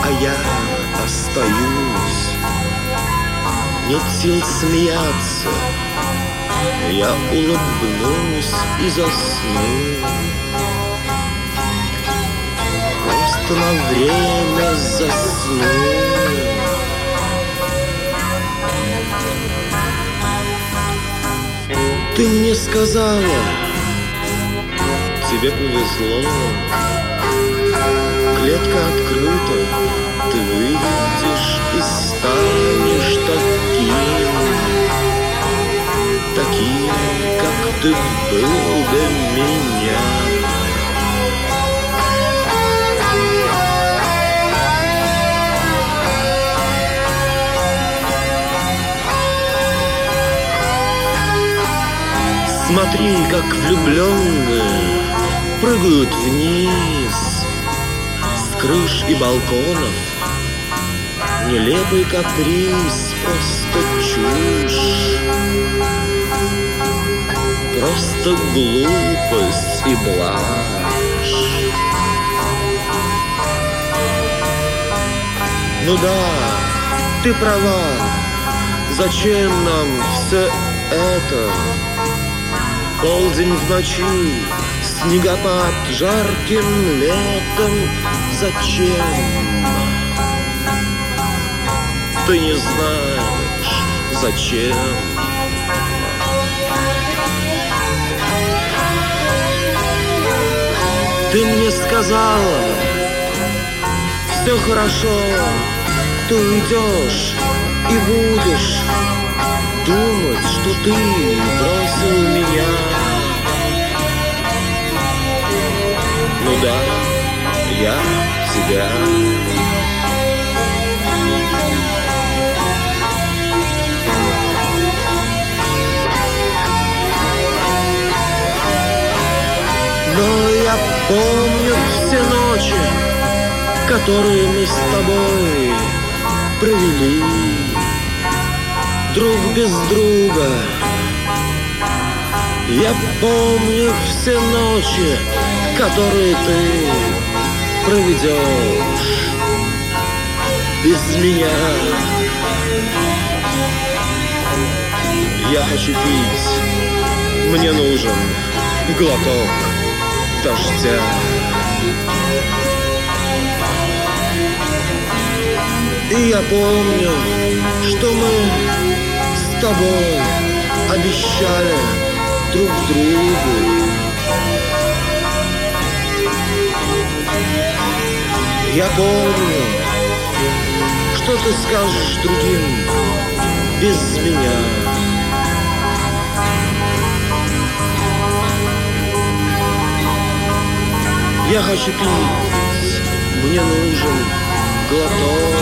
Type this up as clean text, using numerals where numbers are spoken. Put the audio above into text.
а я остаюсь. Нет сил смеяться, я улыбнусь и засну. Просто на время засну. Ты мне сказала, тебе повезло. Клетка открыта, ты выйдешь и станешь таким, как ты был до меня. Смотри, как влюбленные прыгают вниз с крыш и балконов. Нелепый каприз, просто чушь, просто глупость и блажь. Ну да, ты права, зачем нам все это? Полдень в ночи, снегопад жарким летом. Зачем? Ты не знаешь, зачем. Ты мне сказала, все хорошо, ты уйдешь и будешь думать, что ты бросил меня. Ну да, я тебя. Но я помню все ночи, которые мы с тобой провели друг без друга. Я помню все ночи, которые ты проведешь без меня. Я хочу пить, мне нужен глоток дождя. И я помню, что мы с тобой обещали друг другу. Я помню, что ты скажешь другим без меня. Я хочу пить, мне нужен глоток